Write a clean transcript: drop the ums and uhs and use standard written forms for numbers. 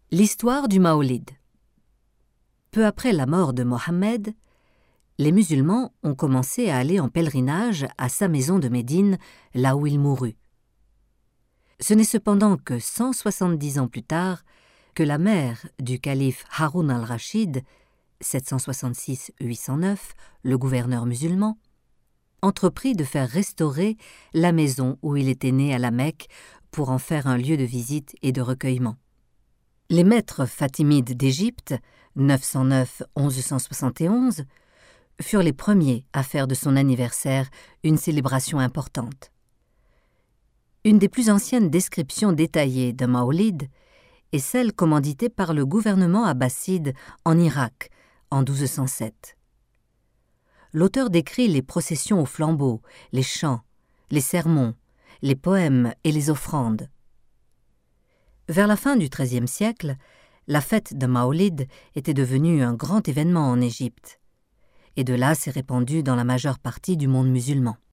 L'histoire du Maolid. Peu après la mort de Mohammed, les musulmans ont commencé à aller en pèlerinage à sa maison de Médine, là où il mourut. Ce n'est cependant que 170 ans plus tard que la mère du calife Haroun al-Rachid, 766-809, le gouverneur musulman, entreprit de faire restaurer la maison où il était né à la Mecque pour en faire un lieu de visite et de recueillement. Les maîtres fatimides d'Égypte, 909-1171, furent les premiers à faire de son anniversaire une célébration importante. Une des plus anciennes descriptions détaillées d'un Maolid est celle commanditée par le gouvernement abbasside en Irak en 1207. L'auteur décrit les processions aux flambeaux, les chants, les sermons, les poèmes et les offrandes. Vers la fin du XIIIe siècle, la fête de Maolid était devenue un grand événement en Égypte, et de là s'est répandue dans la majeure partie du monde musulman.